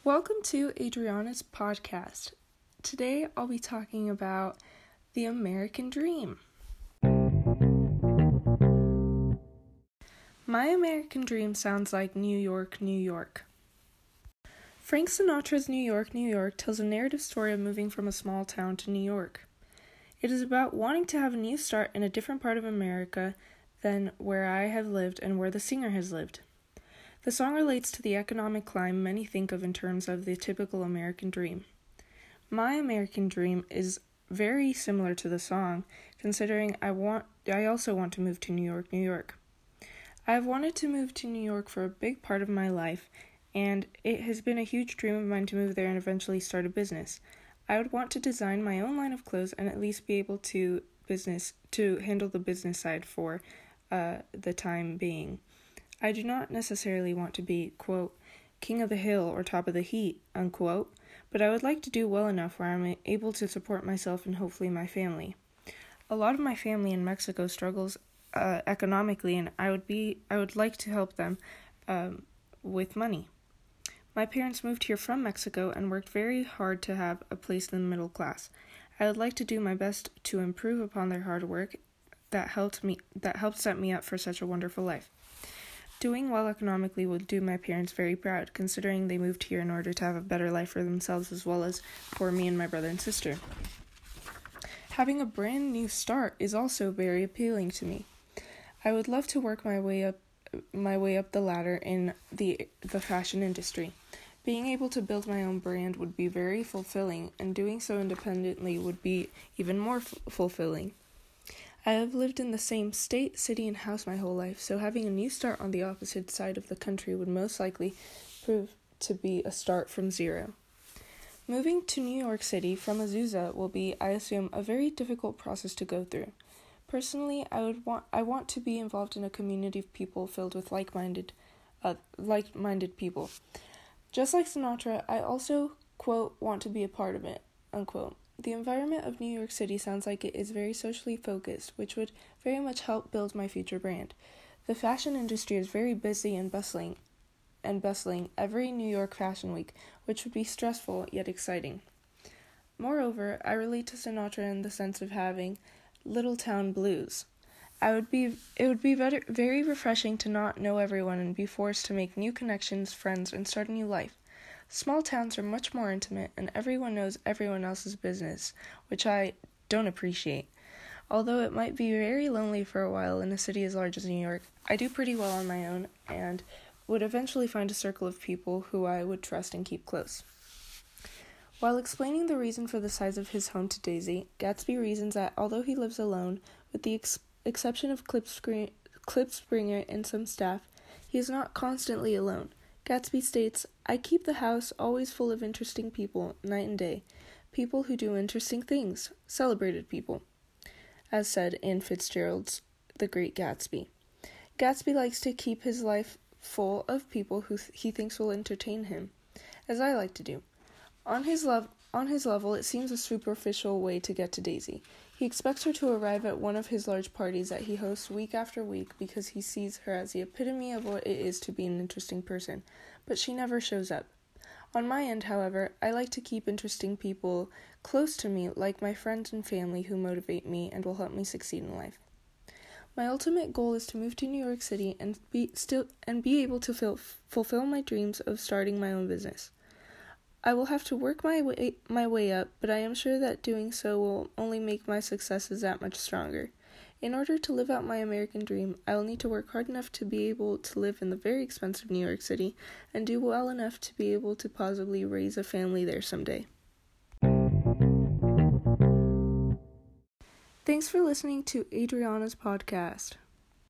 Welcome to Adriana's podcast. Today I'll be talking about the American Dream. My American Dream sounds like New York, New York. Frank Sinatra's New York, New York tells a narrative story of moving from a small town to New York. It is about wanting to have a new start in a different part of America than where I have lived and where the singer has lived. The song relates to the economic climb many think of in terms of the typical American dream. My American dream is very similar to the song, considering I also want to move to New York, New York. I have wanted to move to New York for a big part of my life, and it has been a huge dream of mine to move there and eventually start a business. I would want to design my own line of clothes and at least be able to handle the business side for the time being. I do not necessarily want to be, quote, king of the hill or top of the heap, unquote, but I would like to do well enough where I'm able to support myself and hopefully my family. A lot of my family in Mexico struggles economically, and I would like to help them with money. My parents moved here from Mexico and worked very hard to have a place in the middle class. I would like to do my best to improve upon their hard work that helped set me up for such a wonderful life. Doing well economically would do my parents very proud, considering they moved here in order to have a better life for themselves as well as for me and my brother and sister. Having a brand new start is also very appealing to me. I would love to work my way up the ladder in the fashion industry. Being able to build my own brand would be very fulfilling, and doing so independently would be even more fulfilling. I have lived in the same state, city, and house my whole life, so having a new start on the opposite side of the country would most likely prove to be a start from zero. Moving to New York City from Azusa will be, I assume, a very difficult process to go through. Personally, I want to be involved in a community of people filled with like-minded people. Just like Sinatra, I also, quote, want to be a part of it, unquote. The environment of New York City sounds like it is very socially focused, which would very much help build my future brand. The fashion industry is very busy and bustling every New York Fashion Week, which would be stressful yet exciting. Moreover, I relate to Sinatra in the sense of having little town blues. It would be very refreshing to not know everyone and be forced to make new connections, friends, and start a new life. Small towns are much more intimate, and everyone knows everyone else's business, which I don't appreciate. Although it might be very lonely for a while in a city as large as New York, I do pretty well on my own, and would eventually find a circle of people who I would trust and keep close. While explaining the reason for the size of his home to Daisy, Gatsby reasons that although he lives alone, with the exception of Clip Springer and some staff, he is not constantly alone. Gatsby states, I keep the house always full of interesting people, night and day. People who do interesting things. Celebrated people. As said in Fitzgerald's The Great Gatsby. Gatsby likes to keep his life full of people who he thinks will entertain him, as I like to do. On his level, it seems a superficial way to get to Daisy. He expects her to arrive at one of his large parties that he hosts week after week because he sees her as the epitome of what it is to be an interesting person, but she never shows up. On my end, however, I like to keep interesting people close to me, like my friends and family who motivate me and will help me succeed in life. My ultimate goal is to move to New York City and be able to fulfill my dreams of starting my own business. I will have to work my way up, but I am sure that doing so will only make my successes that much stronger. In order to live out my American dream, I will need to work hard enough to be able to live in the very expensive New York City and do well enough to be able to possibly raise a family there someday. Thanks for listening to Adriana's podcast.